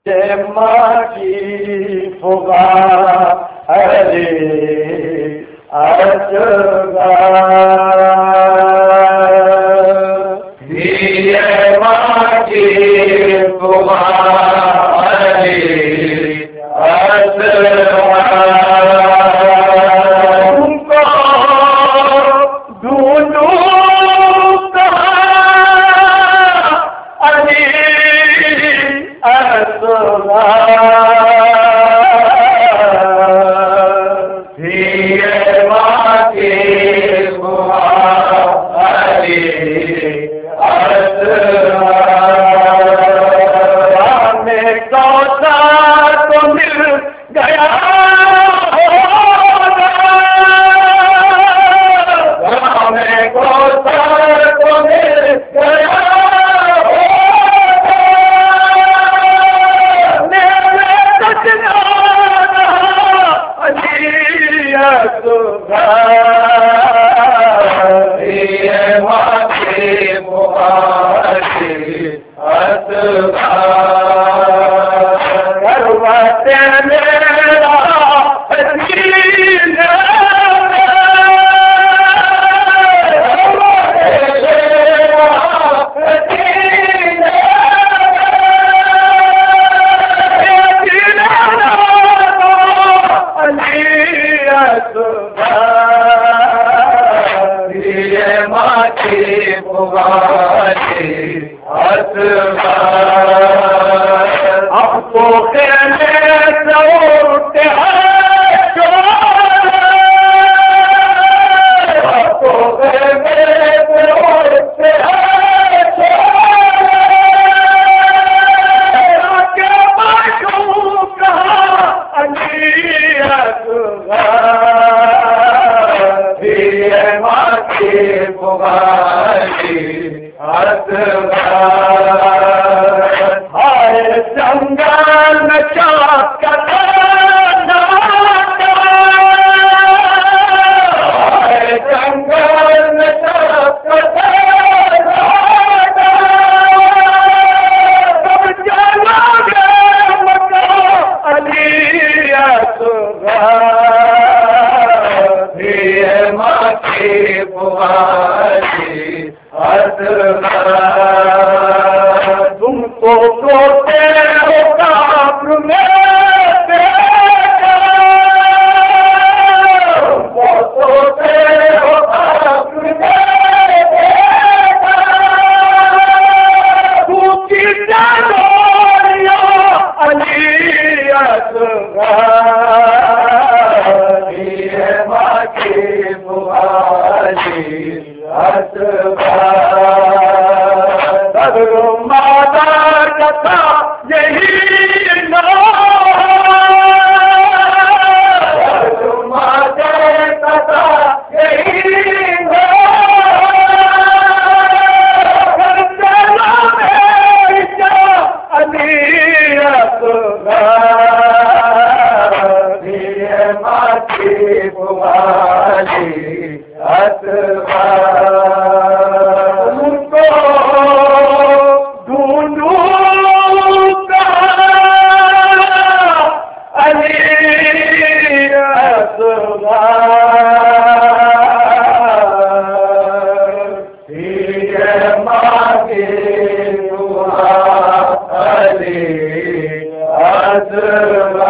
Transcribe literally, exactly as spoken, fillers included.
माकी फुगा अरे अचगा ये माकी फुगा अरे अचगा तुमको ढूंढूं अरे अचगा अब तो जंगल में चाक जंगल में चाक सब चलोगे मका अली असगा ये माकी बुआली असगा तुमको सोते हो काब्र में देखा, तुमको सोते हो काब्र में देखा, ऊंची डालोरिया अली असगा ये माकी बुआली असगा माता कथा यही माता कथा यही अली असगा माकी बुआली असगा माकी बुआली असगा।